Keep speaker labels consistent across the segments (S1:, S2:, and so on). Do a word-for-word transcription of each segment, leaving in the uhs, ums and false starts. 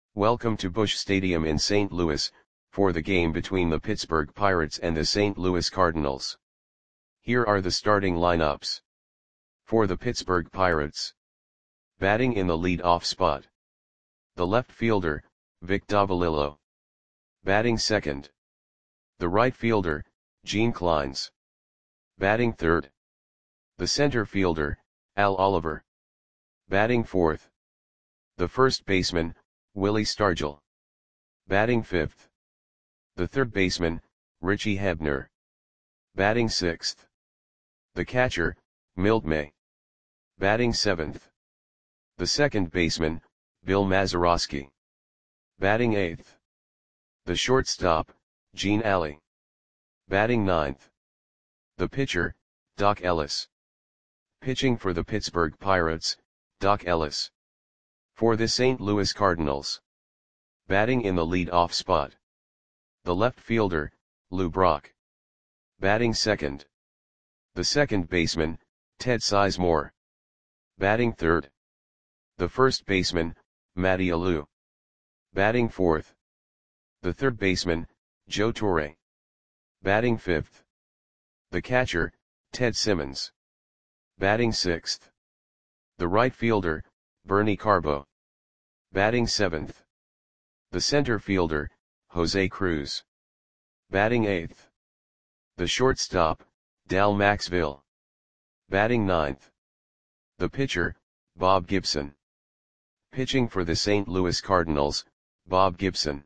S1: Welcome to Busch Stadium in Saint Louis, for the game between the Pittsburgh Pirates and the Saint Louis Cardinals. Here are the starting lineups. For the Pittsburgh Pirates. Batting in the lead-off spot. The left fielder, Vic Davalillo. Batting second. The right fielder, Gene Clines. Batting third. The center fielder, Al Oliver. Batting fourth. The first baseman, Willie Stargell. Batting fifth. The third baseman, Richie Hebner. Batting sixth. The catcher, Milt May. Batting seventh. The second baseman, Bill Mazeroski. Batting eighth. The shortstop, Gene Alley. Batting ninth. The pitcher, Doc Ellis. Pitching for the Pittsburgh Pirates, Doc Ellis. For the Saint Louis Cardinals. Batting in the lead-off spot. The left fielder, Lou Brock. Batting second. The second baseman, Ted Sizemore. Batting third. The first baseman, Matty Alou. Batting fourth. The third baseman, Joe Torre. Batting fifth. The catcher, Ted Simmons. Batting sixth. The right fielder, Bernie Carbo. Batting seventh. The center fielder, Jose Cruz. Batting eighth. The shortstop, Dal Maxville. Batting ninth. The pitcher, Bob Gibson. Pitching for the Saint Louis Cardinals, Bob Gibson.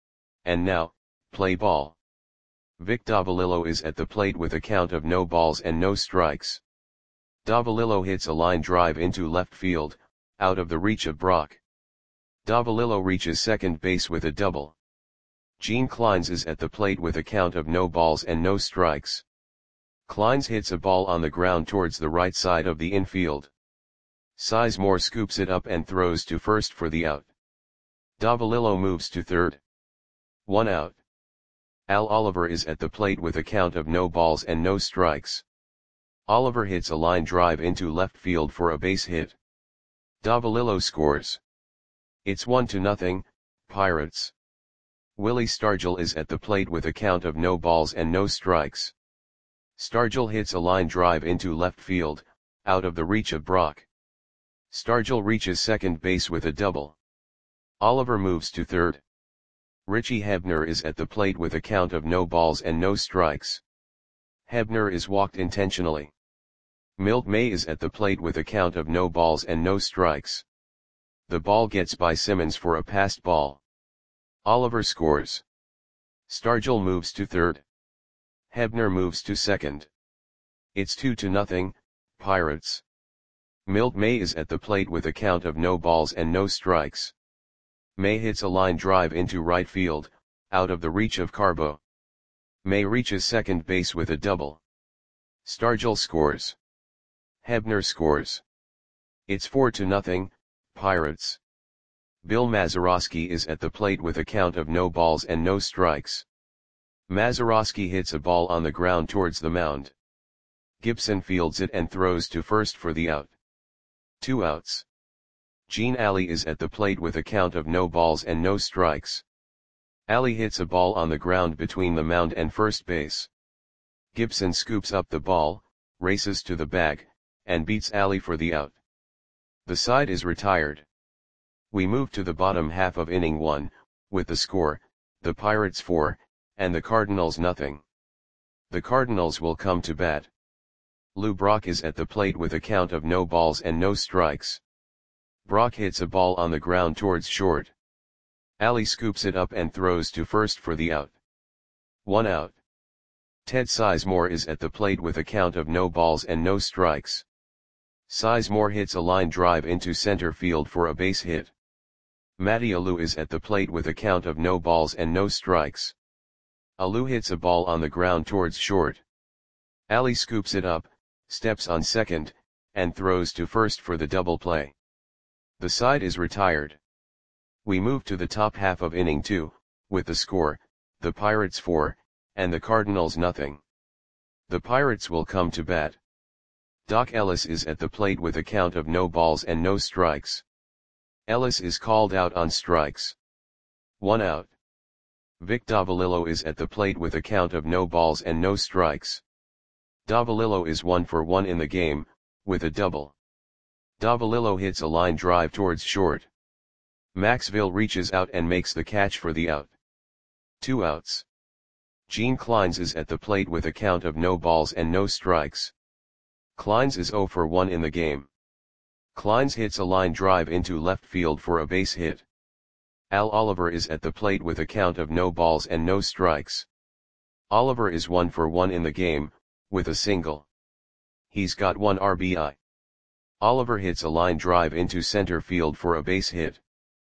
S1: And now, play ball. Vic Davalillo is at the plate with a count of no balls and no strikes. Davalillo hits a line drive into left field, out of the reach of Brock. Davalillo reaches second base with a double. Gene Clines is at the plate with a count of no balls and no strikes. Clines hits a ball on the ground towards the right side of the infield. Sizemore scoops it up and throws to first for the out. Davalillo moves to third. One out. Al Oliver is at the plate with a count of no balls and no strikes. Oliver hits a line drive into left field for a base hit. Davalillo scores. It's one to nothing, Pirates. Willie Stargell is at the plate with a count of no balls and no strikes. Stargell hits a line drive into left field, out of the reach of Brock. Stargell reaches second base with a double. Oliver moves to third. Richie Hebner is at the plate with a count of no balls and no strikes. Hebner is walked intentionally. Milt May is at the plate with a count of no balls and no strikes. The ball gets by Simmons for a passed ball. Oliver scores. Stargell moves to third. Hebner moves to second. It's two to nothing, Pirates. Milt May is at the plate with a count of no balls and no strikes. May hits a line drive into right field, out of the reach of Carbo. May reaches second base with a double. Stargell scores. Hebner scores. It's four to nothing, Pirates. Bill Mazeroski is at the plate with a count of no balls and no strikes. Mazeroski hits a ball on the ground towards the mound. Gibson fields it and throws to first for the out. Two outs. Gene Alley is at the plate with a count of no balls and no strikes. Alley hits a ball on the ground between the mound and first base. Gibson scoops up the ball, races to the bag, and beats Alley for the out. The side is retired. We move to the bottom half of inning one, with the score, the Pirates four, and the Cardinals nothing. The Cardinals will come to bat. Lou Brock is at the plate with a count of no balls and no strikes. Brock hits a ball on the ground towards short. Alley scoops it up and throws to first for the out. One out. Ted Sizemore is at the plate with a count of no balls and no strikes. Sizemore hits a line drive into center field for a base hit. Matty Alou is at the plate with a count of no balls and no strikes. Alou hits a ball on the ground towards short. Alley scoops it up, steps on second, and throws to first for the double play. The side is retired. We move to the top half of inning two, with the score, the Pirates four, and the Cardinals nothing. The Pirates will come to bat. Doc Ellis is at the plate with a count of no balls and no strikes. Ellis is called out on strikes. One out. Vic Davalillo is at the plate with a count of no balls and no strikes. Davalillo is one for one in the game, with a double. Davalillo hits a line drive towards short. Maxville reaches out and makes the catch for the out. Two outs. Gene Kleins is at the plate with a count of no balls and no strikes. Kleins is zero for one in the game. Kleins hits a line drive into left field for a base hit. Al Oliver is at the plate with a count of no balls and no strikes. Oliver is one for one in the game, with a single. He's got one R B I. Oliver hits a line drive into center field for a base hit.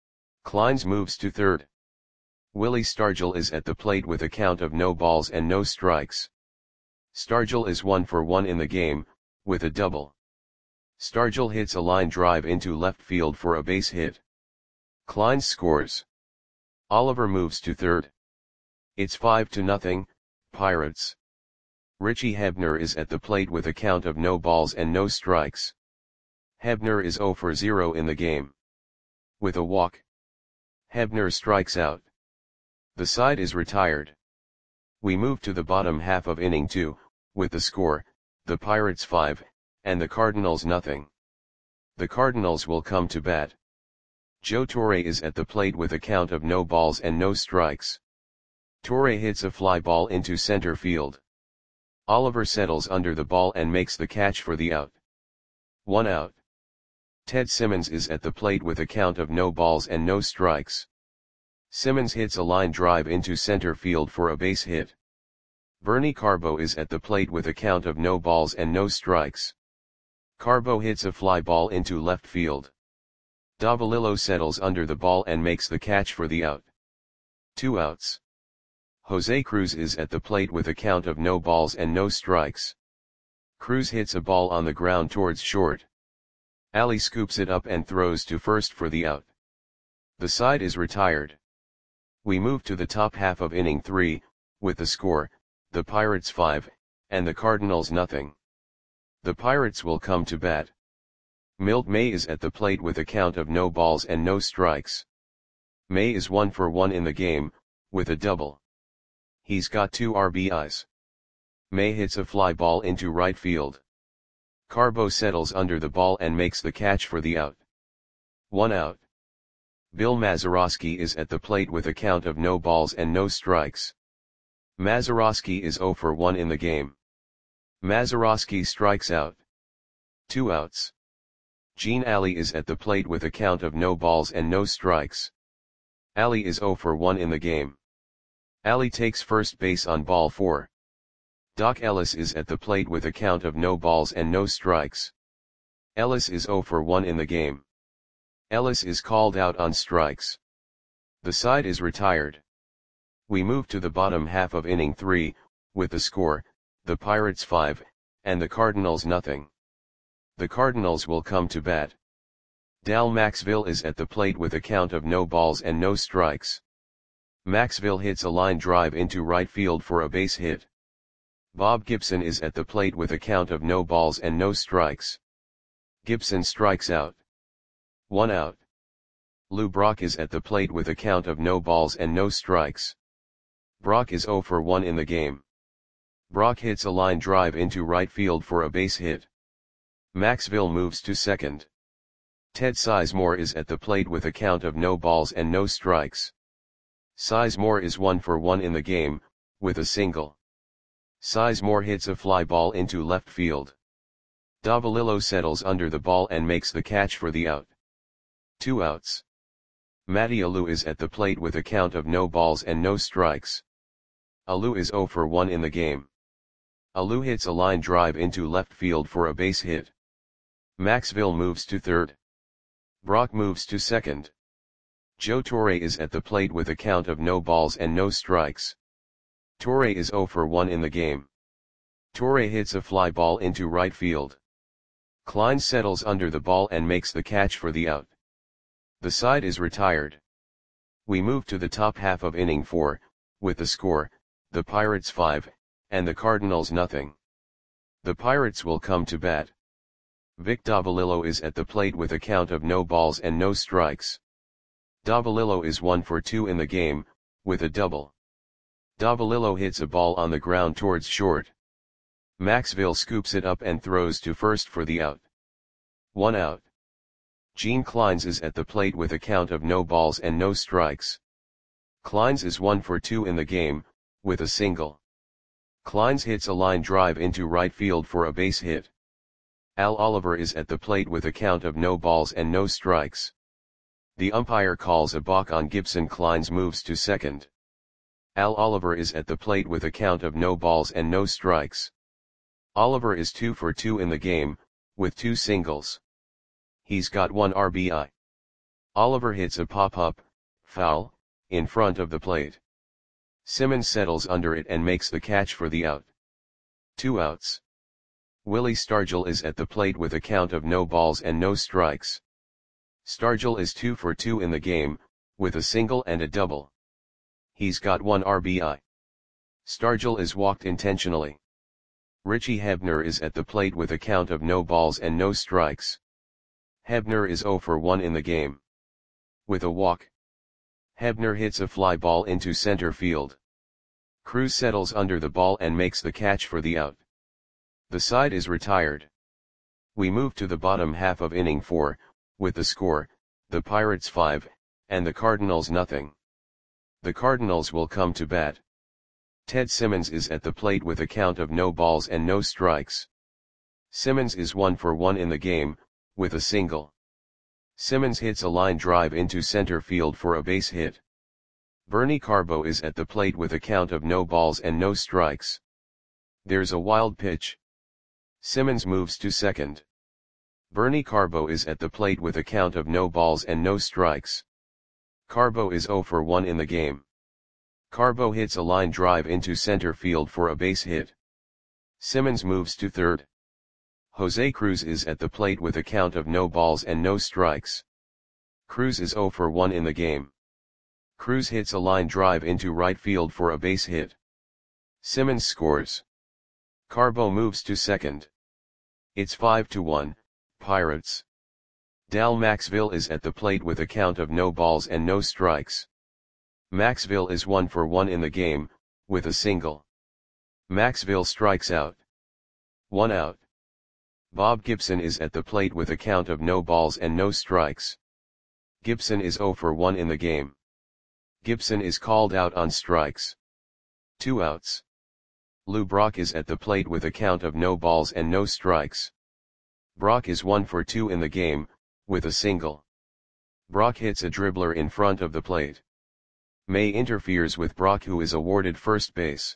S1: Kleins moves to third. Willie Stargell is at the plate with a count of no balls and no strikes. Stargell is one for one in the game, with a double. Stargell hits a line drive into left field for a base hit. Kleins scores. Oliver moves to third. It's five to nothing, Pirates. Richie Hebner is at the plate with a count of no balls and no strikes. Hebner is zero for zero in the game. With a walk, Hebner strikes out. The side is retired. We move to the bottom half of inning two, with the score, the Pirates five, and the Cardinals nothing. The Cardinals will come to bat. Joe Torre is at the plate with a count of no balls and no strikes. Torre hits a fly ball into center field. Oliver settles under the ball and makes the catch for the out. One out. Ted Simmons is at the plate with a count of no balls and no strikes. Simmons hits a line drive into center field for a base hit. Bernie Carbo is at the plate with a count of no balls and no strikes. Carbo hits a fly ball into left field. Davalillo settles under the ball and makes the catch for the out. Two outs. Jose Cruz is at the plate with a count of no balls and no strikes. Cruz hits a ball on the ground towards short. Ali scoops it up and throws to first for the out. The side is retired. We move to the top half of inning three, with the score, the Pirates five, and the Cardinals nothing. The Pirates will come to bat. Milt May is at the plate with a count of no balls and no strikes. May is one for one in the game, with a double. He's got two R B Is. May hits a fly ball into right field. Carbo settles under the ball and makes the catch for the out. One out. Bill Mazeroski is at the plate with a count of no balls and no strikes. Mazeroski is zero for one in the game. Mazeroski strikes out. Two outs. Gene Alley is at the plate with a count of no balls and no strikes. Alley is zero for one in the game. Alley takes first base on ball four. Doc Ellis is at the plate with a count of no balls and no strikes. Ellis is zero for one in the game. Ellis is called out on strikes. The side is retired. We move to the bottom half of inning three, with the score, the Pirates five, and the Cardinals nothing. The Cardinals will come to bat. Dal Maxville is at the plate with a count of no balls and no strikes. Maxville hits a line drive into right field for a base hit. Bob Gibson is at the plate with a count of no balls and no strikes. Gibson strikes out. One out. Lou Brock is at the plate with a count of no balls and no strikes. Brock is zero for one in the game. Brock hits a line drive into right field for a base hit. Maxville moves to second. Ted Sizemore is at the plate with a count of no balls and no strikes. Sizemore is one for one in the game, with a single. Sizemore hits a fly ball into left field. Davalillo settles under the ball and makes the catch for the out. Two outs. Matty Alou is at the plate with a count of no balls and no strikes. Alou is zero for one in the game. Alou hits a line drive into left field for a base hit. Maxville moves to third. Brock moves to second. Joe Torre is at the plate with a count of no balls and no strikes. Torre is zero for one in the game. Torre hits a fly ball into right field. Klein settles under the ball and makes the catch for the out. The side is retired. We move to the top half of inning four, with the score, the Pirates five, and the Cardinals nothing. The Pirates will come to bat. Vic Davalillo is at the plate with a count of no balls and no strikes. Davalillo is one for two in the game, with a double. Davalillo hits a ball on the ground towards short. Maxville scoops it up and throws to first for the out. One out. Gene Kleins is at the plate with a count of no balls and no strikes. Kleins is one for two in the game, with a single. Kleins hits a line drive into right field for a base hit. Al Oliver is at the plate with a count of no balls and no strikes. The umpire calls a balk on Gibson. Kleins moves to second. Al Oliver is at the plate with a count of no balls and no strikes. Oliver is two for two in the game, with two singles. He's got one R B I. Oliver hits a pop-up, foul, in front of the plate. Simmons settles under it and makes the catch for the out. Two outs. Willie Stargell is at the plate with a count of no balls and no strikes. Stargell is two for two in the game, with a single and a double. He's got one R B I. Stargell is walked intentionally. Richie Hebner is at the plate with a count of no balls and no strikes. Hebner is zero for one in the game. With a walk. Hebner hits a fly ball into center field. Cruz settles under the ball and makes the catch for the out. The side is retired. We move to the bottom half of inning four, with the score, the Pirates five, and the Cardinals nothing. The Cardinals will come to bat. Ted Simmons is at the plate with a count of no balls and no strikes. Simmons is one for one in the game, with a single. Simmons hits a line drive into center field for a base hit. Bernie Carbo is at the plate with a count of no balls and no strikes. There's a wild pitch. Simmons moves to second. Bernie Carbo is at the plate with a count of no balls and no strikes. Carbo is zero for one in the game. Carbo hits a line drive into center field for a base hit. Simmons moves to third. Jose Cruz is at the plate with a count of no balls and no strikes. Cruz is zero for one in the game. Cruz hits a line drive into right field for a base hit. Simmons scores. Carbo moves to second. It's five to one, Pirates. Dal Maxville is at the plate with a count of no balls and no strikes. Maxville is one for one in the game, with a single. Maxville strikes out. One out. Bob Gibson is at the plate with a count of no balls and no strikes. Gibson is zero for one in the game. Gibson is called out on strikes. Two outs. Lou Brock is at the plate with a count of no balls and no strikes. Brock is one for two in the game, with a single. Brock hits a dribbler in front of the plate. May interferes with Brock, who is awarded first base.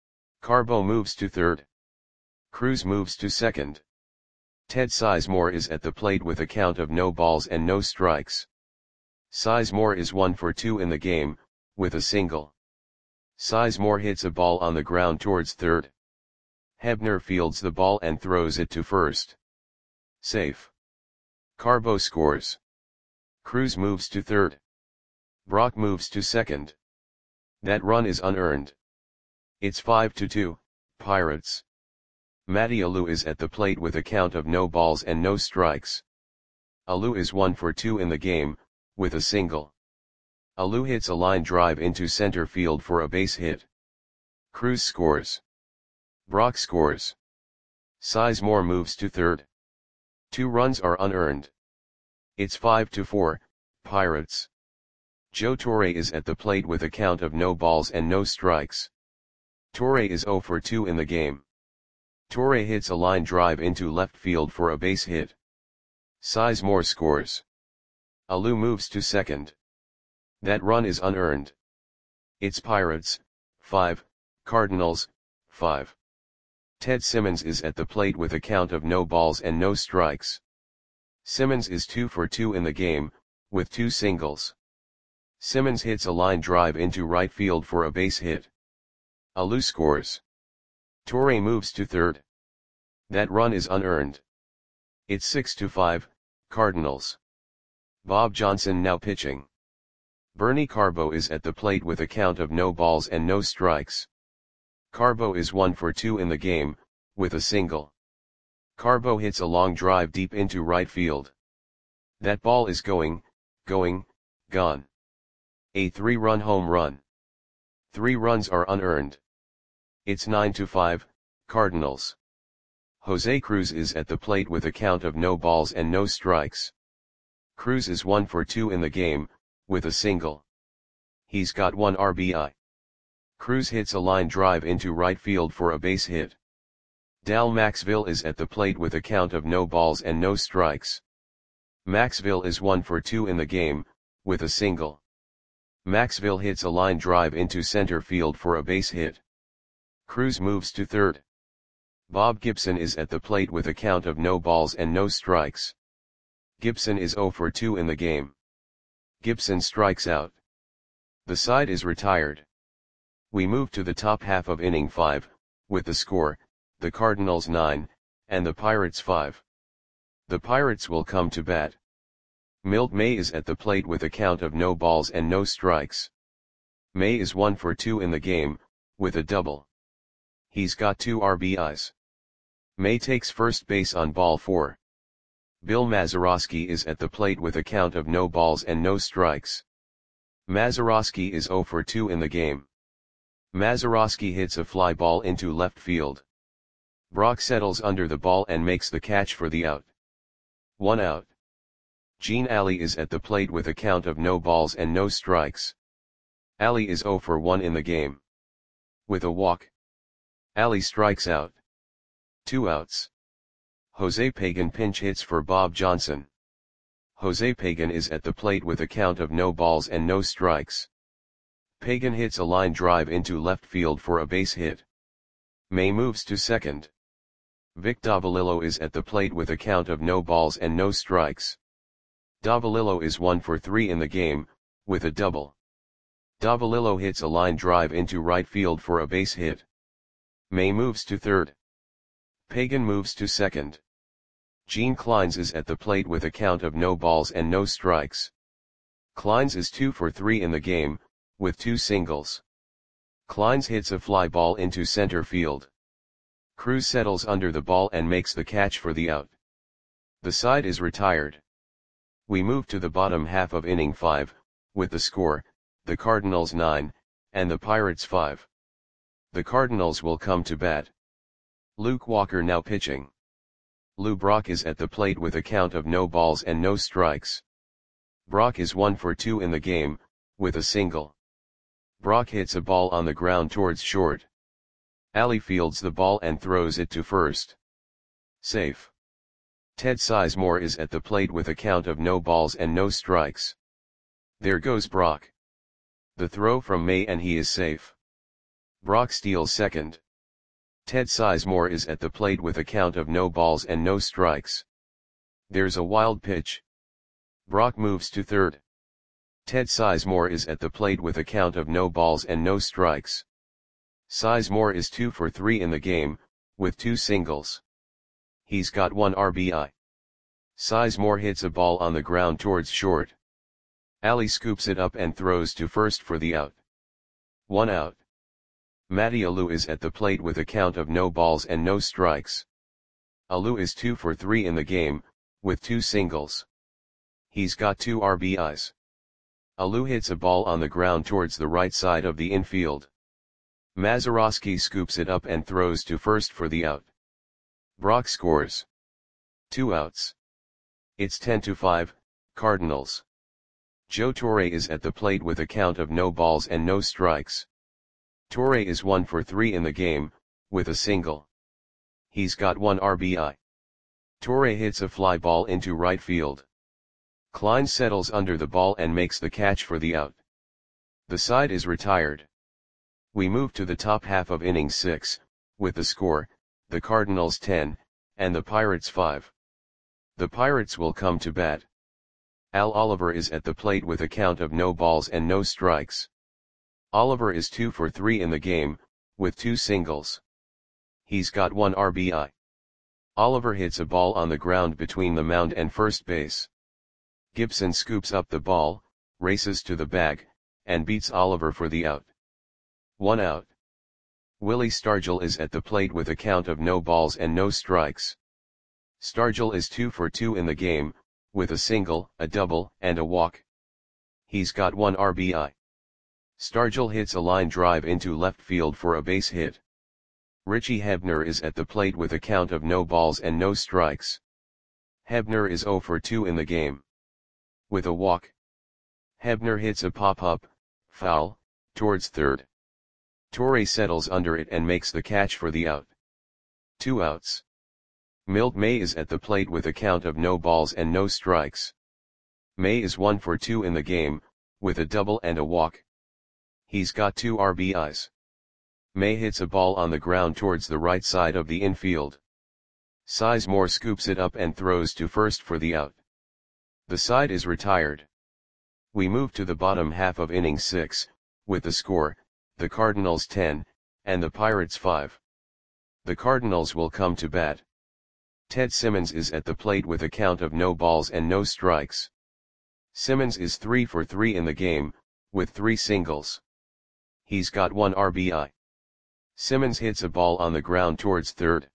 S1: Carbo moves to third. Cruz moves to second. Ted Sizemore is at the plate with a count of no balls and no strikes. Sizemore is one for two in the game, with a single. Sizemore hits a ball on the ground towards third. Hebner fields the ball and throws it to first. Safe. Carbo scores. Cruz moves to third. Brock moves to second. That run is unearned. It's five to two, Pirates. Matty Alou is at the plate with a count of no balls and no strikes. Alou is one for two in the game, with a single. Alou hits a line drive into center field for a base hit. Cruz scores. Brock scores. Sizemore moves to third. Two runs are unearned. It's five to four, Pirates. Joe Torre is at the plate with a count of no balls and no strikes. Torre is zero for two in the game. Torre hits a line drive into left field for a base hit. Sizemore scores. Alou moves to second. That run is unearned. It's Pirates, five, Cardinals, five. Ted Simmons is at the plate with a count of no balls and no strikes. Simmons is two for two in the game, with two singles. Simmons hits a line drive into right field for a base hit. Alou scores. Torre moves to third. That run is unearned. It's six to five, Cardinals. Bob Johnson now pitching. Bernie Carbo is at the plate with a count of no balls and no strikes. Carbo is one for two in the game, with a single. Carbo hits a long drive deep into right field. That ball is going, going, gone. A three-run home run. Three runs are unearned. It's nine to five, Cardinals. Jose Cruz is at the plate with a count of no balls and no strikes. Cruz is one for two in the game, with a single. He's got one R B I. Cruz hits a line drive into right field for a base hit. Dal Maxville is at the plate with a count of no balls and no strikes. Maxville is one for two in the game, with a single. Maxville hits a line drive into center field for a base hit. Cruz moves to third. Bob Gibson is at the plate with a count of no balls and no strikes. Gibson is zero for two in the game. Gibson strikes out. The side is retired. We move to the top half of inning five, with the score, the Cardinals nine, and the Pirates five. The Pirates will come to bat. Milt May is at the plate with a count of no balls and no strikes. May is one for two in the game, with a double. He's got two R B Is. May takes first base on ball four. Bill Mazeroski is at the plate with a count of no balls and no strikes. Mazeroski is zero for two in the game. Mazeroski hits a fly ball into left field. Brock settles under the ball and makes the catch for the out. One out. Gene Alley is at the plate with a count of no balls and no strikes. Alley is zero for one in the game. With a walk. Alley strikes out. Two outs. Jose Pagan pinch hits for Bob Johnson. Jose Pagan is at the plate with a count of no balls and no strikes. Pagan hits a line drive into left field for a base hit. May moves to second. Vic Davalillo is at the plate with a count of no balls and no strikes. Davalillo is one for three in the game, with a double. Davalillo hits a line drive into right field for a base hit. May moves to third. Pagan moves to second. Gene Kleins is at the plate with a count of no balls and no strikes. Kleins is two for three in the game, with two singles. Kleins hits a fly ball into center field. Cruz settles under the ball and makes the catch for the out. The side is retired. We move to the bottom half of inning five, with the score, the Cardinals nine, and the Pirates five. The Cardinals will come to bat. Luke Walker now pitching. Lou Brock is at the plate with a count of no balls and no strikes. Brock is one for two in the game, with a single. Brock hits a ball on the ground towards short. Alley fields the ball and throws it to first. Safe. Ted Sizemore is at the plate with a count of no balls and no strikes. There goes Brock. The throw from May and he is safe. Brock steals second. Ted Sizemore is at the plate with a count of no balls and no strikes. There's a wild pitch. Brock moves to third. Ted Sizemore is at the plate with a count of no balls and no strikes. Sizemore is two for three in the game, with two singles. He's got one R B I. Sizemore hits a ball on the ground towards short. Alley scoops it up and throws to first for the out. One out. Matty Alou is at the plate with a count of no balls and no strikes. Alou is two for three in the game, with two singles. He's got two R B Is. Alou hits a ball on the ground towards the right side of the infield. Mazeroski scoops it up and throws to first for the out. Brock scores. Two outs. It's ten to five, Cardinals. Joe Torre is at the plate with a count of no balls and no strikes. Torre is one for three in the game, with a single. He's got one R B I. Torre hits a fly ball into right field. Klein settles under the ball and makes the catch for the out. The side is retired. We move to the top half of inning six, with the score, the Cardinals ten, and the Pirates five. The Pirates will come to bat. Al Oliver is at the plate with a count of no balls and no strikes. Oliver is two for three in the game, with two singles. He's got one R B I. Oliver hits a ball on the ground between the mound and first base. Gibson scoops up the ball, races to the bag, and beats Oliver for the out. One out. Willie Stargell is at the plate with a count of no balls and no strikes. Stargell is two for two in the game, with a single, a double, and a walk. He's got one R B I. Stargell hits a line drive into left field for a base hit. Richie Hebner is at the plate with a count of no balls and no strikes. Hebner is zero for two in the game. With a walk, Hebner hits a pop-up, foul, towards third. Torre settles under it and makes the catch for the out. Two outs. Milt May is at the plate with a count of no balls and no strikes. May is one for two in the game, with a double and a walk. He's got two R B Is. May hits a ball on the ground towards the right side of the infield. Sizemore scoops it up and throws to first for the out. The side is retired. We move to the bottom half of inning six, with the score, the Cardinals ten, and the Pirates five. The Cardinals will come to bat. Ted Simmons is at the plate with a count of no balls and no strikes. Simmons is three for three in the game, with three singles. He's got one R B I. Simmons hits a ball on the ground towards third.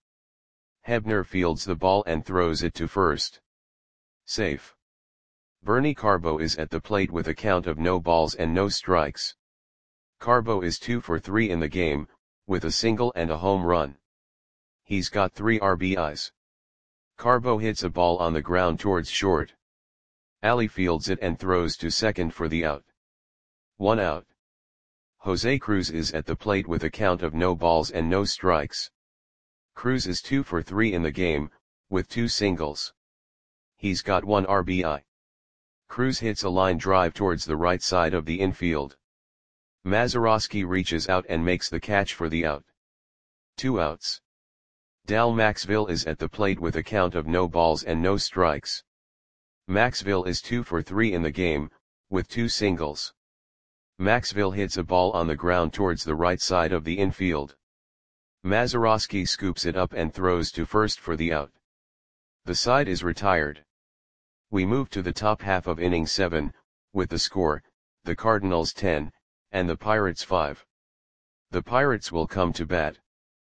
S1: Hebner fields the ball and throws it to first. Safe. Bernie Carbo is at the plate with a count of no balls and no strikes. Carbo is two for three in the game, with a single and a home run. He's got three R B Is. Carbo hits a ball on the ground towards short. Ali fields it and throws to second for the out. One out. Jose Cruz is at the plate with a count of no balls and no strikes. Cruz is two for three in the game, with two singles. He's got one R B I. Cruz hits a line drive towards the right side of the infield. Mazeroski reaches out and makes the catch for the out. Two outs. Dal Maxville is at the plate with a count of no balls and no strikes. Maxville is two for three in the game, with two singles. Maxville hits a ball on the ground towards the right side of the infield. Mazeroski scoops it up and throws to first for the out. The side is retired. We move to the top half of inning seven, with the score, the Cardinals ten, and the Pirates five. The Pirates will come to bat.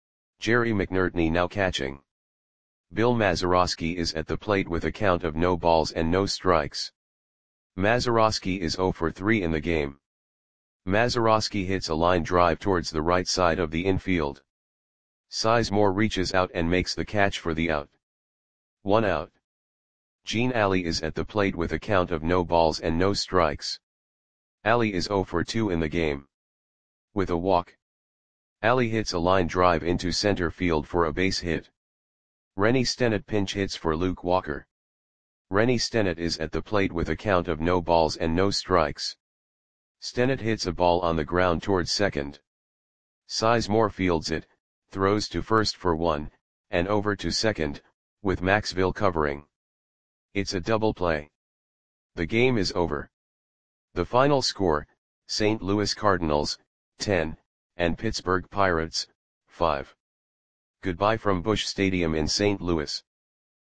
S1: Jerry McNertney now catching. Bill Mazeroski is at the plate with a count of no balls and no strikes. Mazeroski is zero for three in the game. Mazeroski hits a line drive towards the right side of the infield. Sizemore reaches out and makes the catch for the out. One out. Gene Ali is at the plate with a count of no balls and no strikes. Ali is zero for two in the game. With a walk, Ali hits a line drive into center field for a base hit. Rennie Stennett pinch hits for Luke Walker. Rennie Stennett is at the plate with a count of no balls and no strikes. Stennett hits a ball on the ground towards second. Sizemore fields it, throws to first for one, and over to second, with Maxville covering. It's a double play. The game is over. The final score, Saint Louis Cardinals, ten, and Pittsburgh Pirates, five. Goodbye from Busch Stadium in Saint Louis.